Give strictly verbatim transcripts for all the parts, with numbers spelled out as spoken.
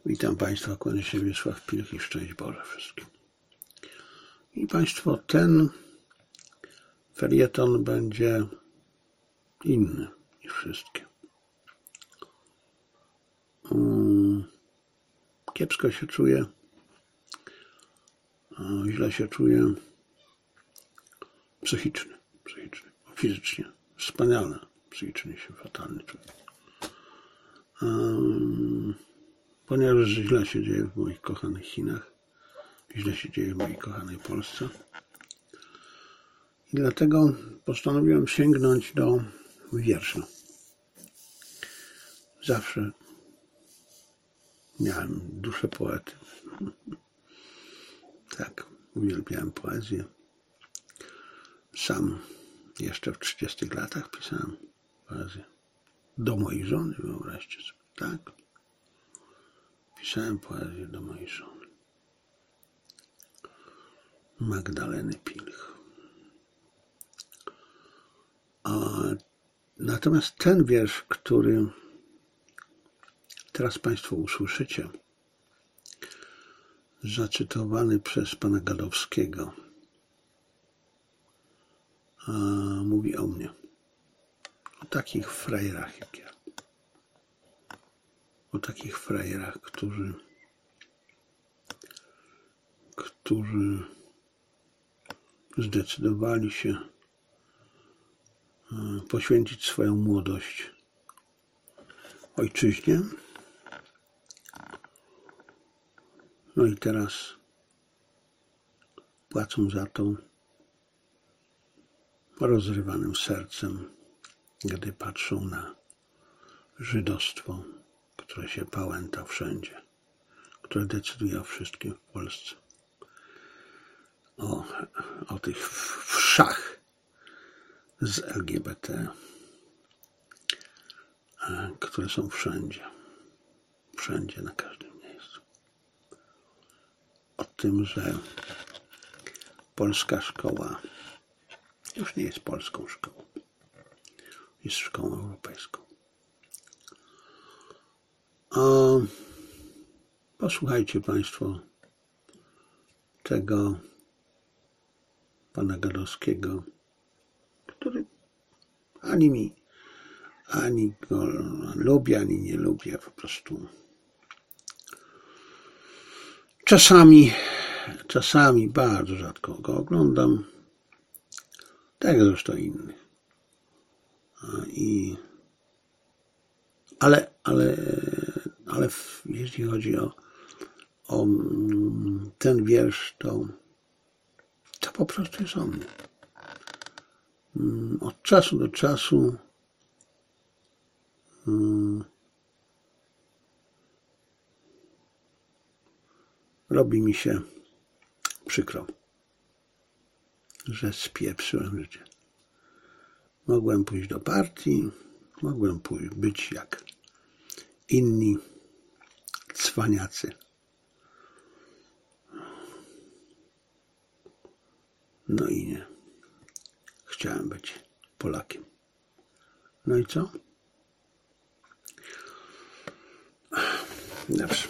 Witam Państwa, kłania się Wiesław Pilch i szczęść Boże wszystkim. I Państwo, ten felieton będzie inny niż wszystkie. Kiepsko się czuję, źle się czuję, psychicznie, psychicznie, fizycznie, wspaniale, psychicznie się fatalnie czuję. Ponieważ źle się dzieje w moich kochanych Chinach, źle się dzieje w mojej kochanej Polsce. I dlatego postanowiłem sięgnąć do wiersza. Zawsze miałem duszę poety. Tak, uwielbiałem poezję. Sam jeszcze w trzydziestych latach pisałem poezję. Do mojej żony, wyobraźcie sobie, tak? Pisałem poezję do mojej żony. Magdaleny Pilch. A natomiast ten wiersz, który teraz Państwo usłyszycie, zacytowany przez pana Gadowskiego, a mówi o mnie. O takich frajerach jak ja. O takich frajerach, którzy, którzy zdecydowali się poświęcić swoją młodość ojczyźnie. No i teraz płacą za to rozrywanym sercem, gdy patrzą na żydostwo, które się pałęta wszędzie, które decyduje o wszystkim w Polsce. O, o tych wszach z L G B T, które są wszędzie, wszędzie, na każdym miejscu. O tym, że polska szkoła już nie jest polską szkołą, jest szkołą europejską. A posłuchajcie Państwo tego pana Gadowskiego, który ani mi, ani go lubię, ani nie lubię, po prostu czasami, czasami bardzo rzadko go oglądam, tak jak zresztą innych. I, ale, ale, ale jeśli chodzi o, o ten wiersz, to, to po prostu jest o mnie. Od czasu do czasu robi mi się przykro, że spieprzyłem życie. Mogłem pójść do partii, mogłem pójść, być jak inni cwaniacy. No i nie. Chciałem być Polakiem. No i co? Dobrze.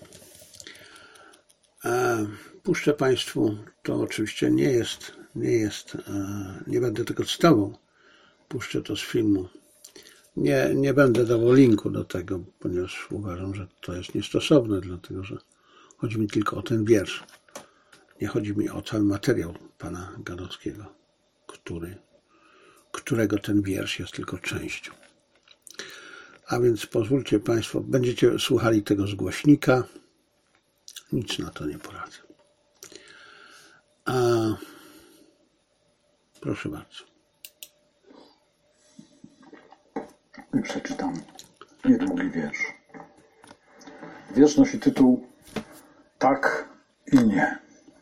A puszczę Państwu, to oczywiście nie jest, nie jest, nie będę tego cytował. Puszczę to z filmu. Nie, nie będę dawał linku do tego, ponieważ uważam, że to jest niestosowne, dlatego że chodzi mi tylko o ten wiersz. Nie chodzi mi o cały materiał pana Gadowskiego, który, którego ten wiersz jest tylko częścią. A więc pozwólcie Państwo, będziecie słuchali tego z głośnika. Nic na to nie poradzę. A proszę bardzo. I przeczytam niedługi wiersz. Wiersz nosi tytuł Tak i nie.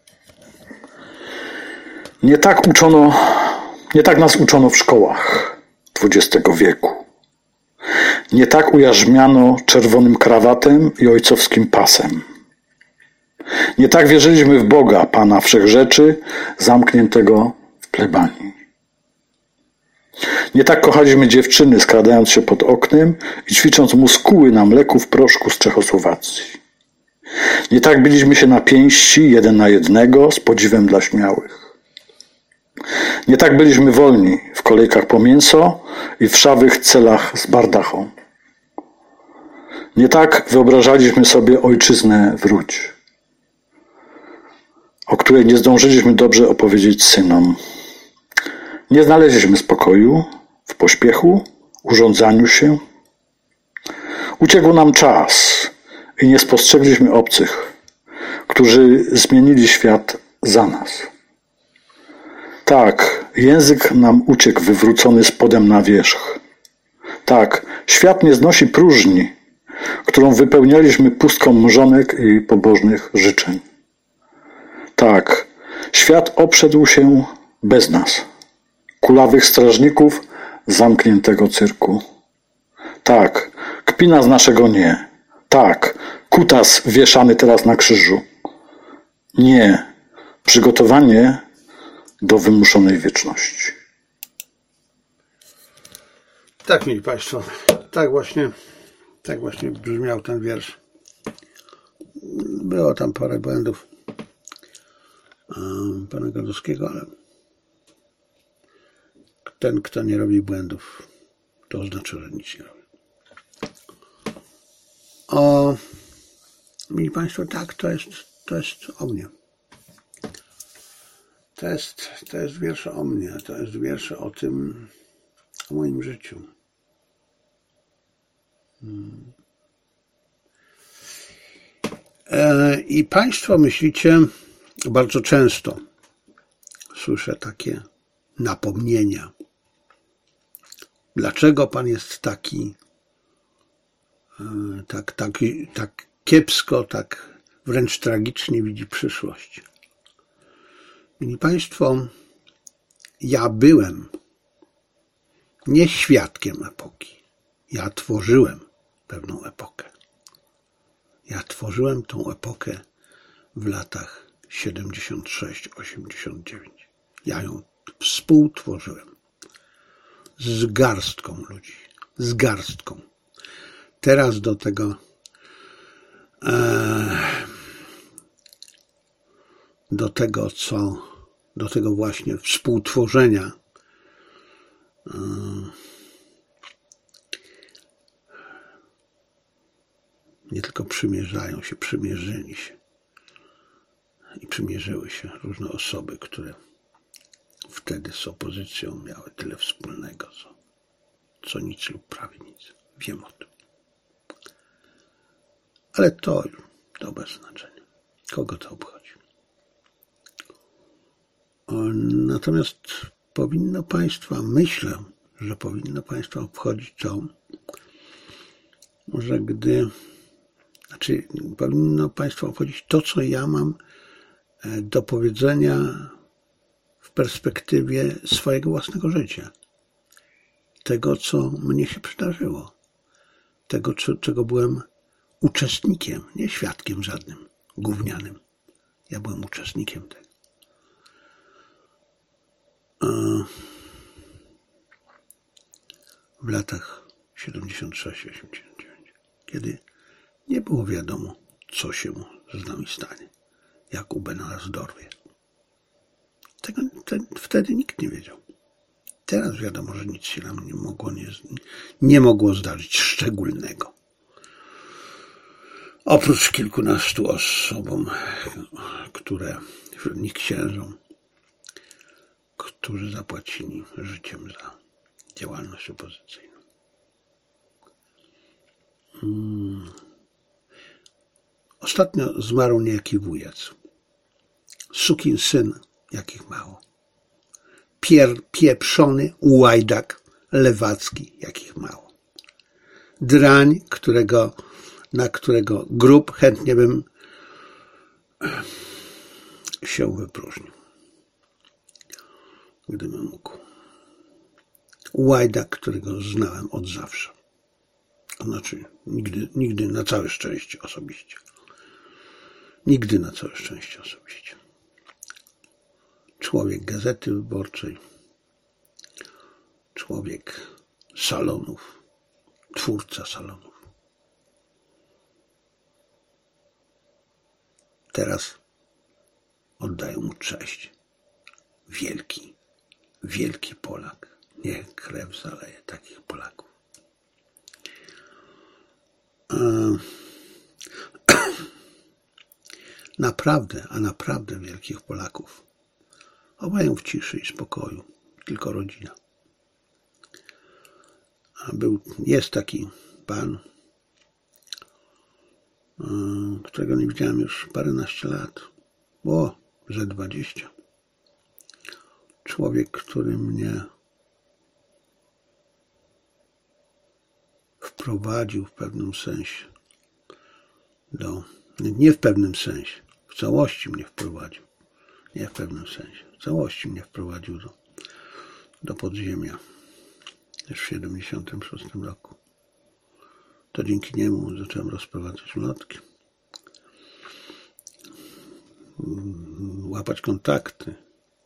Nie tak uczono, nie tak nas uczono w szkołach dwudziestego wieku. Nie tak ujarzmiano czerwonym krawatem i ojcowskim pasem. Nie tak wierzyliśmy w Boga, Pana Wszechrzeczy, zamkniętego w plebanii. Nie tak kochaliśmy dziewczyny, skradając się pod oknem i ćwicząc muskuły na mleku w proszku z Czechosłowacji. Nie tak biliśmy się na pięści, jeden na jednego, z podziwem dla śmiałych. Nie tak byliśmy wolni w kolejkach po mięso i w szawych celach z bardachą. Nie tak wyobrażaliśmy sobie ojczyznę wróć, o której nie zdążyliśmy dobrze opowiedzieć synom. Nie znaleźliśmy spokoju w pośpiechu, urządzaniu się. Uciekł nam czas i nie spostrzegliśmy obcych, którzy zmienili świat za nas. Tak, język nam uciekł wywrócony spodem na wierzch. Tak, świat nie znosi próżni, którą wypełnialiśmy pustką mrzonek i pobożnych życzeń. Tak, świat obszedł się bez nas, kulawych strażników zamkniętego cyrku. Tak, kpina z naszego nie. Tak, kutas wieszany teraz na krzyżu. Nie, przygotowanie do wymuszonej wieczności. Tak, mili Państwo, tak właśnie, tak właśnie brzmiał ten wiersz. Było tam parę błędów um, pana Gadowskiego, ale ten, kto nie robi błędów, to oznacza, że nic nie robi. O, mili Państwo, tak, to jest, to jest o mnie. To jest, to jest wiersze o mnie, to jest wiersze o tym, o moim życiu. Hmm. E, I Państwo myślicie, bardzo często słyszę takie napomnienia. Dlaczego Pan jest taki, e, tak, taki, tak kiepsko, tak wręcz tragicznie widzi przyszłość? Mili Państwo, ja byłem nie świadkiem epoki. Ja tworzyłem pewną epokę. Ja tworzyłem tą epokę w latach siedemdziesiąt sześć osiemdziesiąt dziewięć. Ja ją współtworzyłem z garstką ludzi, z garstką. Teraz do tego e, do tego, co do tego właśnie współtworzenia e, nie tylko przymierzają się, przymierzyli się i przymierzyły się różne osoby, które wtedy z opozycją miały tyle wspólnego, co, co nic lub prawie nic. Wiem o tym. Ale to, to bez znaczenia. Kogo to obchodzi? Natomiast powinno Państwa, myślę, że powinno Państwa obchodzić to, że gdy, znaczy powinno Państwa obchodzić to, co ja mam do powiedzenia w perspektywie swojego własnego życia. Tego, co mnie się przydarzyło. Tego, czego byłem uczestnikiem, nie świadkiem żadnym, gównianym. Ja byłem uczestnikiem tego. W latach siedemdziesiąt sześć osiemdziesiąt dziewięć, kiedy nie było wiadomo, co się z nami stanie, jak U B nas dorwie. Tego ten, wtedy nikt nie wiedział. Teraz wiadomo, że nic się nam nie mogło, nie, nie mogło zdarzyć szczególnego. Oprócz kilkunastu osobom, które, wśród nich księżom, którzy zapłacili życiem za działalność opozycyjną. Hmm. Ostatnio zmarł niejaki wujac. Sukin syn, jakich mało. Pier, pieprzony łajdak lewacki, jakich mało. Drań, którego, na którego grób chętnie bym się wypróżnił. Gdybym mógł. Łajdak, którego znałem od zawsze. Znaczy, nigdy, nigdy na całe szczęście osobiście. Nigdy na całe szczęście osobiście. Człowiek Gazety Wyborczej. Człowiek salonów. Twórca salonów. teraz oddają mu cześć. Wielki, wielki Polak. Niech krew zaleje takich Polaków. Naprawdę, a naprawdę wielkich Polaków chowają w ciszy i spokoju. Tylko rodzina. A był, jest taki pan, którego nie widziałem już paręnaście lat. O, że dwadzieścia. Człowiek, który mnie wprowadził w pewnym sensie do, nie w pewnym sensie, w całości mnie wprowadził, nie w pewnym sensie, w całości mnie wprowadził do, do podziemia już w siedemdziesiątym szóstym roku. To dzięki niemu zacząłem rozprowadzać ulotki, łapać kontakty.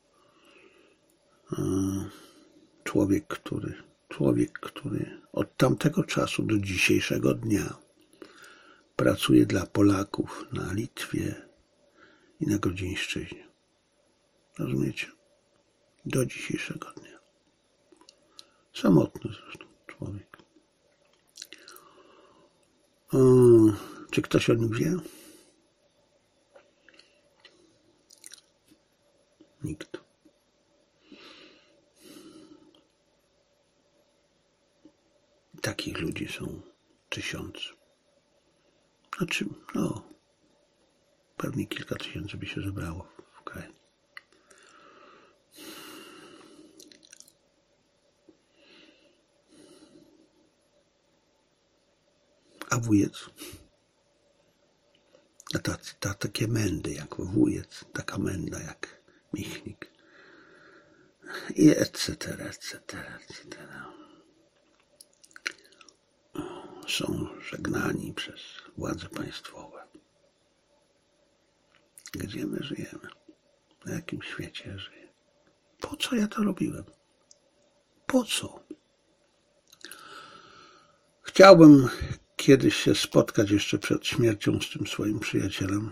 Człowiek, który, człowiek, który od tamtego czasu do dzisiejszego dnia pracuje dla Polaków na Litwie i na Grodzieńszczyźnie. Rozumiecie? Do dzisiejszego dnia. Samotny zresztą człowiek. O, czy ktoś o nim wie? Nikt. Takich ludzi są tysiące. Znaczy, no, pewnie kilka tysięcy by się zebrało w kraju. A wujec? A ta, ta, takie mędy jak wujec, taka męda jak Michnik. I et cetera, et cetera, et cetera. Są żegnani przez władze państwowe. Gdzie my żyjemy? Na jakim świecie żyję? Po co ja to robiłem? Po co? Chciałbym kiedyś się spotkać jeszcze przed śmiercią z tym swoim przyjacielem,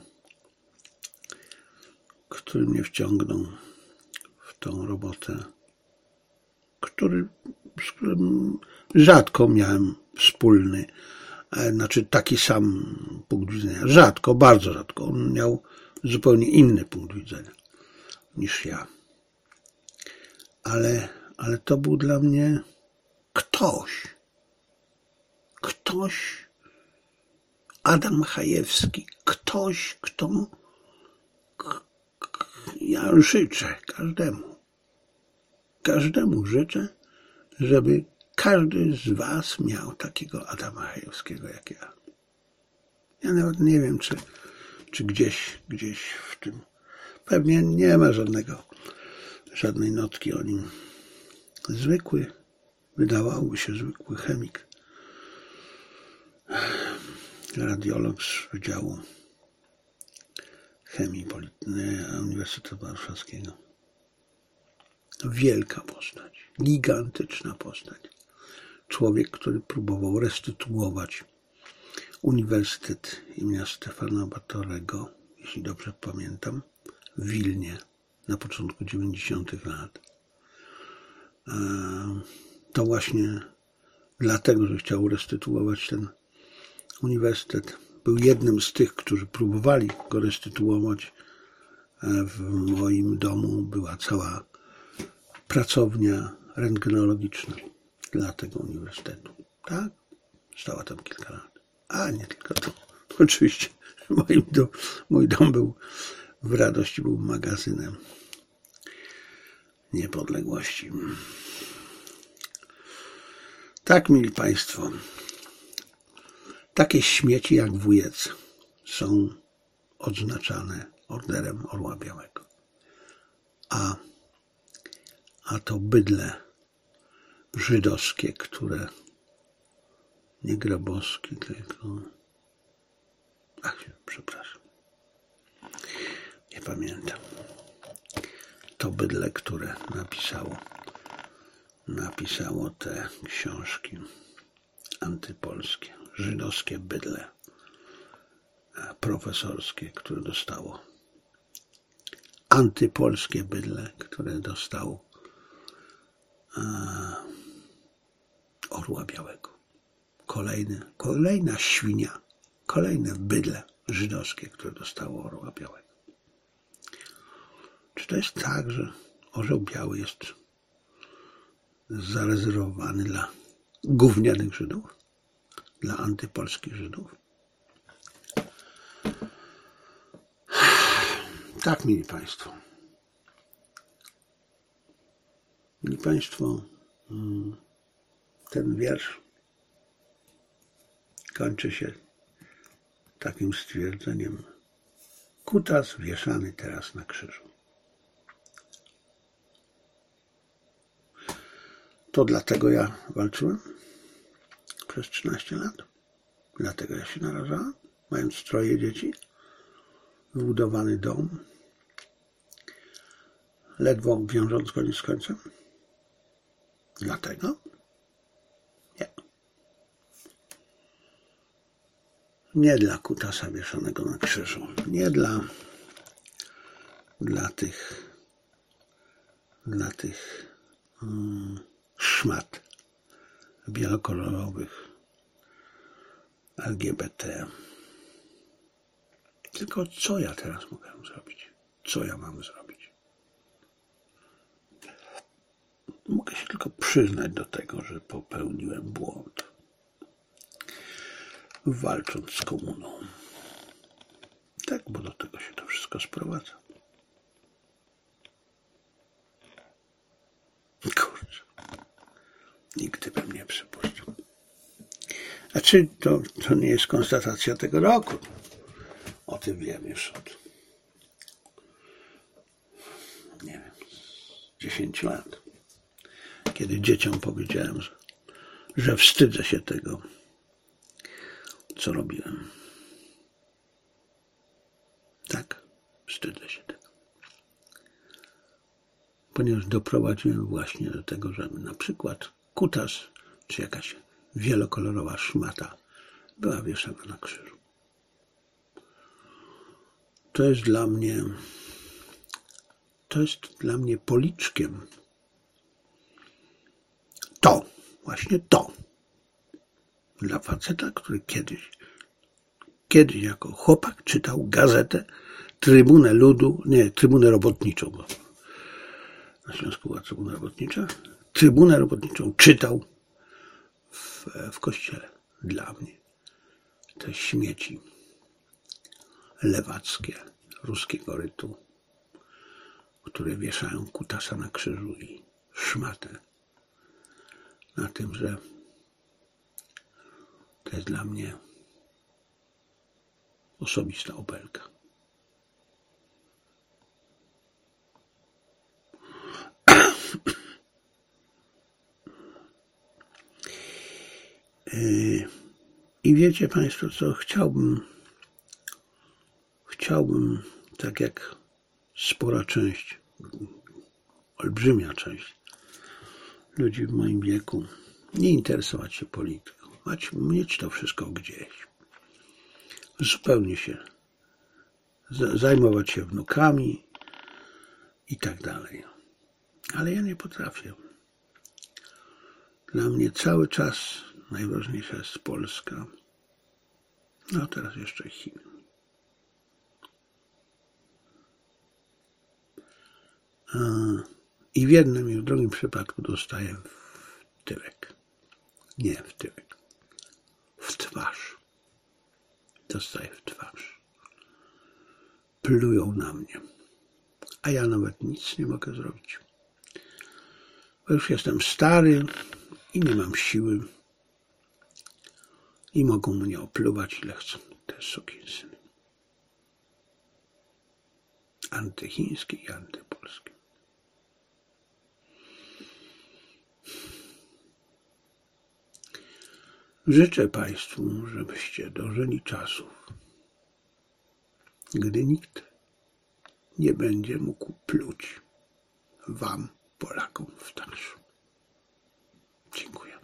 który mnie wciągnął w tą robotę, który, z którym rzadko miałem wspólny, znaczy taki sam punkt widzenia. Rzadko, bardzo rzadko. On miał zupełnie inny punkt widzenia niż ja. Ale, ale to był dla mnie ktoś. Ktoś, Adam Chajewski. Ktoś, kto ja życzę każdemu. Każdemu życzę, żeby każdy z was miał takiego Adama Chajewskiego jak ja. Ja nawet nie wiem, czy, czy gdzieś, gdzieś w tym, pewnie nie ma żadnego, żadnej notki o nim. Zwykły, wydawałoby się zwykły chemik, radiolog z Wydziału Chemii Uniwersytetu Warszawskiego. Wielka postać, gigantyczna postać. Człowiek, który próbował restytuować Uniwersytet imienia Stefana Batorego, jeśli dobrze pamiętam, w Wilnie na początku dziewięćdziesiątych lat. To właśnie dlatego, że chciał restytuować ten uniwersytet. Był jednym z tych, którzy próbowali go restytuować. W moim domu była cała pracownia rentgenologiczna dla tego uniwersytetu. Tak? Stała tam kilka lat. A nie tylko to. Oczywiście mój dom, mój dom był w Radości, był magazynem niepodległości. Tak, mili Państwo, takie śmieci jak wujec są odznaczane Orderem Orła Białego. A, a to bydle żydowskie, które nie Grabowski, tylko... Ach, przepraszam. Nie pamiętam. To bydle, które napisało, napisało te książki antypolskie. Żydowskie bydle. profesorskie, które dostało. Antypolskie bydlę, które dostało e, orła białego. Kolejny, kolejna świnia, kolejne bydlę żydowskie, które dostało orła białego. Czy to jest tak, że orzeł biały jest zarezerwowany dla gównianych Żydów? Dla antypolskich Żydów? Tak, mili Państwo. Mili Państwo, ten wiersz kończy się takim stwierdzeniem: kutas wieszany teraz na krzyżu. To dlatego ja walczyłem przez trzynaście lat. Dlatego ja się narażałem, mając troje dzieci, wybudowany dom, ledwo wiążąc koniec z końcem. Dlatego? Nie. Nie dla kutasa wieszonego na krzyżu. Nie dla, dla tych, dla tych um, szmat wielokolorowych L G B T. Tylko co ja teraz mogę zrobić? Co ja mam zrobić? Mogę się tylko przyznać do tego, że popełniłem błąd, walcząc z komuną. Tak, bo do tego się to wszystko sprowadza. Kurczę, nigdy bym nie przypuszczał. A czy to, to nie jest konstatacja tego roku? O tym wiem już od, nie wiem, dziesięciu lat. Kiedy dzieciom powiedziałem, że, że wstydzę się tego, co robiłem. Tak, wstydzę się tego. Ponieważ doprowadziłem właśnie do tego, że na przykład kutas, czy jakaś wielokolorowa szmata była wieszana na krzyżu. To jest dla mnie, to jest dla mnie policzkiem. To, właśnie to. Dla faceta, który kiedyś, kiedyś jako chłopak czytał gazetę Trybunę Ludu, nie, Trybunę Robotniczą, bo na Śląsku była Trybuna Robotnicza. Trybunę Robotniczą czytał w, w kościele. Dla mnie te śmieci lewackie ruskiego rytu, które wieszają kutasa na krzyżu i szmatę na tym, że to jest dla mnie osobista obelga. I wiecie Państwo co, chciałbym chciałbym, tak jak spora część, olbrzymia część ludzi w moim wieku, nie interesować się polityką, mać, mieć to wszystko gdzieś, zupełnie się zajmować się wnukami i tak dalej. Ale ja nie potrafię. Dla mnie cały czas najważniejsza jest Polska, no teraz jeszcze Chiny. I w jednym i w drugim przypadku dostaję w tyłek. Nie w tyłek. W twarz. Dostaję w twarz. Plują na mnie. A ja nawet nic nie mogę zrobić. Bo już jestem stary i nie mam siły. I mogą mnie opluwać ile chcą. Te sukinsyny. Antychińskie i antypolskie. Życzę Państwu, żebyście dożyli czasów, gdy nikt nie będzie mógł pluć Wam, Polakom, w twarz. Dziękuję.